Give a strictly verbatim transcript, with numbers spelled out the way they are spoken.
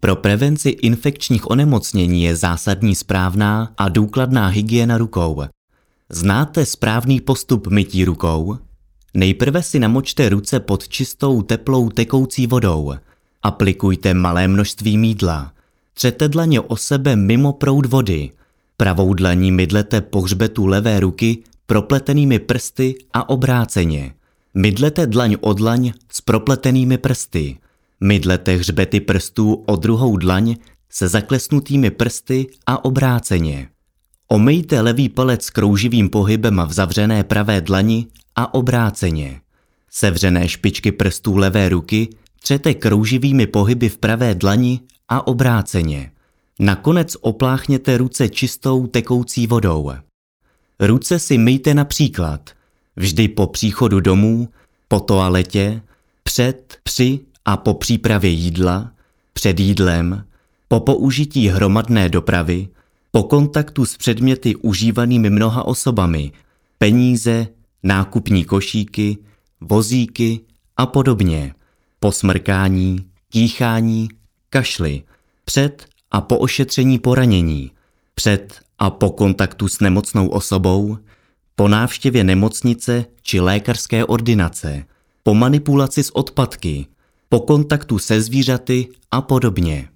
Pro prevenci infekčních onemocnění je zásadní správná a důkladná hygiena rukou. Znáte správný postup mytí rukou? Nejprve si namočte ruce pod čistou, teplou, tekoucí vodou. Aplikujte malé množství mýdla. Třete dlaně o sebe mimo proud vody. Pravou dlaní mydlete po hřbetu levé ruky propletenými prsty a obráceně. Mydlete dlaň o dlaň s propletenými prsty. Mydlete hřbety prstů o druhou dlaň se zaklesnutými prsty a obráceně. Omejte levý palec krouživým pohybem v zavřené pravé dlani a obráceně. Sevřené špičky prstů levé ruky třete krouživými pohyby v pravé dlani a obráceně. Nakonec opláchněte ruce čistou tekoucí vodou. Ruce si myjte například vždy po příchodu domů, po toaletě, před, při a po přípravě jídla, před jídlem, po použití hromadné dopravy, po kontaktu s předměty užívanými mnoha osobami, peníze, nákupní košíky, vozíky a podobně, po smrkání, kýchání, kašli, před a po ošetření poranění, před a po kontaktu s nemocnou osobou, po návštěvě nemocnice či lékařské ordinace, po manipulaci s odpadky, po kontaktu se zvířaty a podobně.